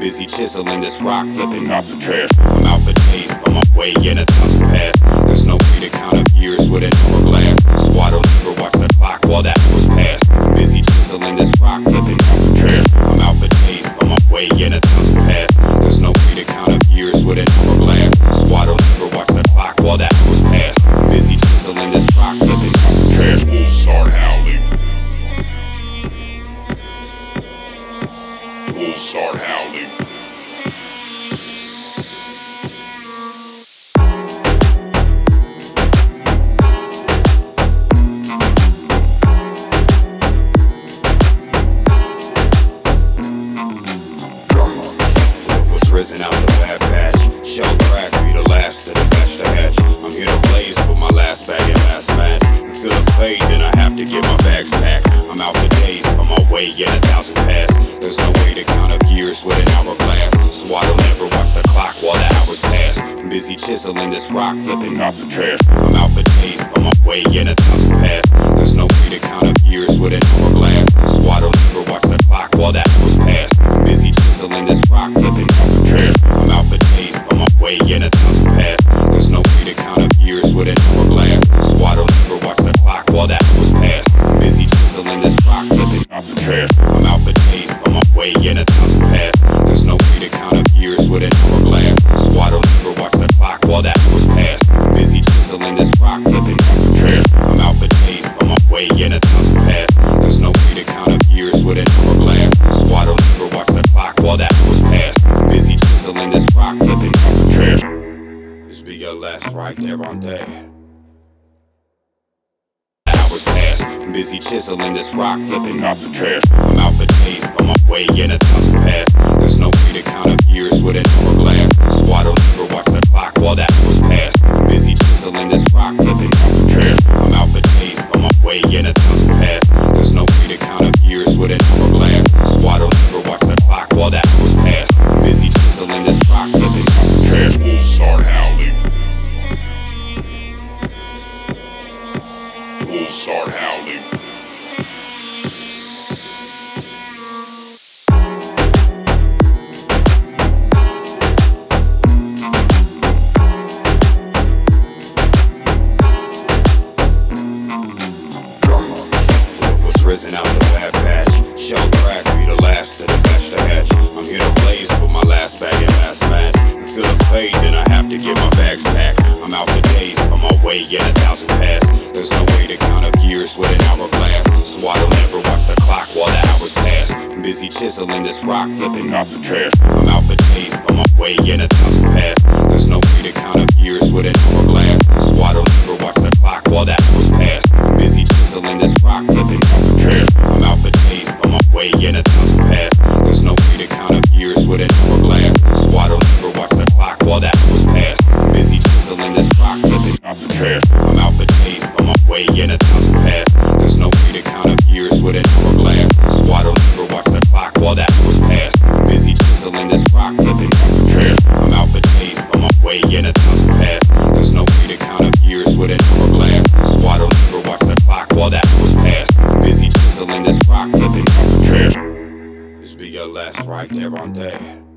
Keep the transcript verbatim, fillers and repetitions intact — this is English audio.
busy chiseling this rock, flipping knots of cash. I'm out for days, on my way in a thousand paths. There's no way to count up years with an hourglass. So I don't ever watch the clock while that was past. Busy chiseling this rock, flipping knots of cash. I'm out for days, on my way in a thousand paths. There's no way to count up years with an hourglass. So I don't ever watch the clock while that was past. Busy chiseling this rock, flipping knots of cash. Wolves start howling. Wolves start howling. Risen out the bad patch, shell crack, be the last of the batch to hatch. I'm here to blaze with my last bag and last match. And feel the fade, then I have to get my bags packed. I'm out for days, on my way in a thousand paths. There's no way to count up years with an hourglass. So I don't ever watch the clock while the hours pass. I'm busy chiseling this rock, flipping knots of cash. I'm out for days, on my way in a thousand paths. There's no way to count up years with an hourglass. So I don't ever watch the clock while the hours pass. I'm busy chiseling this rock, flipping knots of cash. I'm out for days, on my way in a thousand paths. There's no way to count up years with an hourglass. So I don't ever watch the clock while that was past. Busy chiseling this rock, flipping knots of cash. I'm out for days, on my way in a thousand paths. There's no way to count up years with an hourglass. So I don't ever watch the clock while that was past. Busy chiseling this rock, flipping knots of cash. I'm out for days, on my way in a thousand paths. There's no way to count up years with an hourglass. So I don't ever watch the clock while that was past. Busy chiseling this rock, flipping knots of cash. This be your last right there on day. Hours past, busy chiseling this rock, flipping knots of cash. I'm out for days, on my way in a thousand paths. There's no way to count up years with an hourglass. So I don't ever watch the clock while that was past. Busy chiseling this rock, flipping knots of cash. I'm out for days, on my way in a thousand paths. There's no way to count up years with an hourglass. So I don't ever watch the clock while that was past. Busy chiseling this rock, flipping knots of cash. Wolves start howling. Wolves start howling. Risen out the bad patch, shell crack, be the last of the batch to hatch. I'm here to blaze with my last bag and last match. And feel the fade, then I have to get my bags packed. I'm out for days, on my way in a thousand paths. There's no way to count up years with an hourglass. So I don't ever watch the clock while the hours pass. I'm busy chiseling this rock, flipping knots of cash. I'm out for days, on my way in a thousand paths. There's no way to count up years with an hourglass. So I don't ever watch the clock while that was past. I'm busy chiseling this rock, flipping knots of cash. I'm out for days, on my way in a thousand paths. There's no way to count up years with an hourglass. So I don't ever watch the clock while that was past. Busy chiseling this rock, flipping knots of cash. I'm out for days, on my way in a thousand paths. There's no way to count up years with an hourglass. So I don't ever watch the clock while that was past. Busy chiseling this rock, flipping knots of cash. I'm out for days, on my way in a thousand paths. There's no way to count up years with an hourglass. So I don't ever watch the clock while that was past. Busy chiseling this rock, flipping knots of cash. This be your last right there on day.